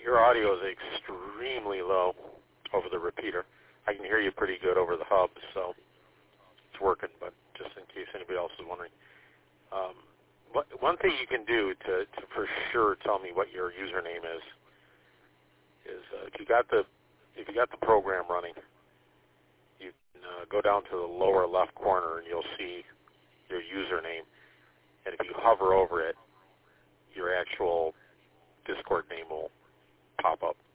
Your audio is extremely low over the repeater. I can hear you pretty good over the hub, so it's working, but just in case anybody else is wondering. One thing you can do to for sure tell me what your username is if you got the program running, you can go down to the lower left corner and you'll see your username. And if you hover over it, your actual Discord name will pop up.